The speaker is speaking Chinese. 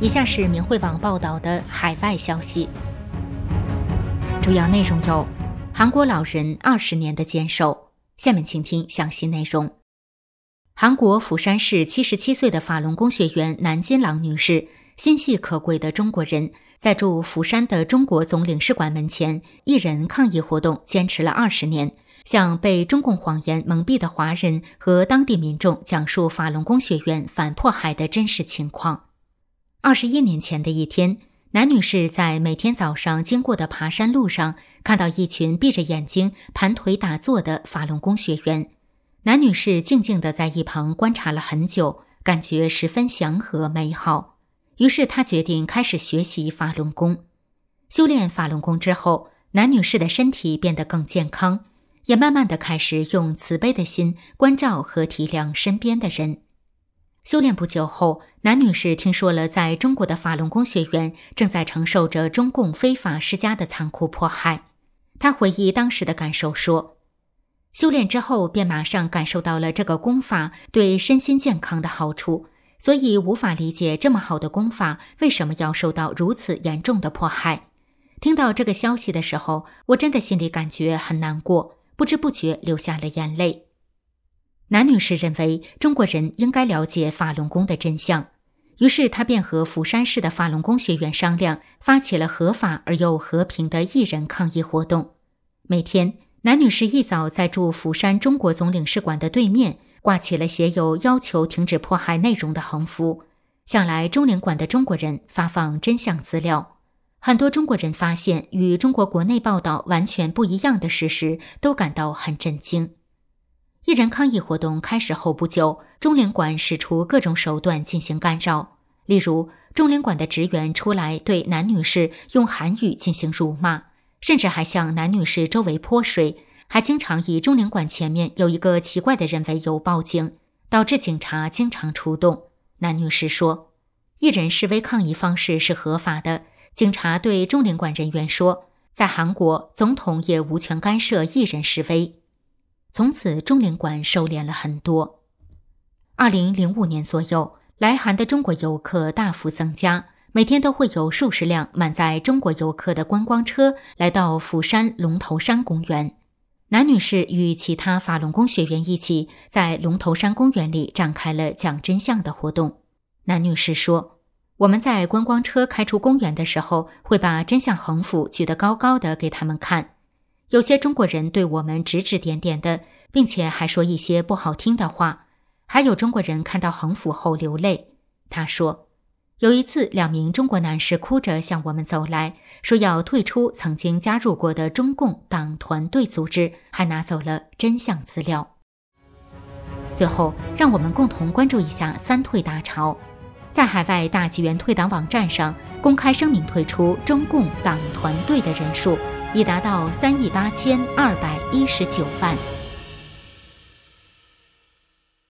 以下是明慧网报道的海外消息，主要内容有：韩国老人20年的坚守。下面请听详细内容。韩国釜山市77岁的法轮功学员南金郎女士，心系可贵的中国人，在驻釜山的中国总领事馆门前一人抗议活动坚持了20年，向被中共谎言蒙蔽的华人和当地民众讲述法轮功学员反迫害的真实情况。21年前的一天，南女士在每天早上经过的爬山路上，看到一群闭着眼睛盘腿打坐的法轮功学员。南女士静静地在一旁观察了很久，感觉十分祥和美好。于是她决定开始学习法轮功。修炼法轮功之后，南女士的身体变得更健康，也慢慢地开始用慈悲的心关照和体谅身边的人。修炼不久后，南女士听说了在中国的法轮功学员正在承受着中共非法施加的残酷迫害。她回忆当时的感受说，修炼之后便马上感受到了这个功法对身心健康的好处，所以无法理解这么好的功法为什么要受到如此严重的迫害。听到这个消息的时候，我真的心里感觉很难过，不知不觉流下了眼泪。南女士认为中国人应该了解法轮功的真相，于是她便和釜山市的法轮功学员商量，发起了合法而又和平的艺人抗议活动。每天，南女士一早在驻釜山中国总领事馆的对面挂起了写有要求停止迫害内容的横幅，向来中领馆的中国人发放真相资料。很多中国人发现与中国国内报道完全不一样的事实，都感到很震惊。艺人抗议活动开始后不久，中领馆使出各种手段进行干扰，例如中领馆的职员出来对南女士用韩语进行辱骂，甚至还向南女士周围泼水，还经常以中领馆前面有一个奇怪的人为由报警，导致警察经常出动。南女士说，艺人示威抗议方式是合法的。警察对中领馆人员说，在韩国，总统也无权干涉艺人示威。从此，中领馆收敛了很多。2005年左右，来韩的中国游客大幅增加，每天都会有数十辆满载中国游客的观光车来到釜山龙头山公园。南女士与其他法轮功学员一起在龙头山公园里展开了讲真相的活动。南女士说，我们在观光车开出公园的时候，会把真相横幅举得高高的给他们看。有些中国人对我们指指点点的，并且还说一些不好听的话。还有中国人看到横幅后流泪。他说，有一次2名中国男士哭着向我们走来，说要退出曾经加入过的中共党团队组织，还拿走了真相资料。最后，让我们共同关注一下3退大潮。在海外大纪元退党网站上公开声明退出中共党团队的人数已达到38219万。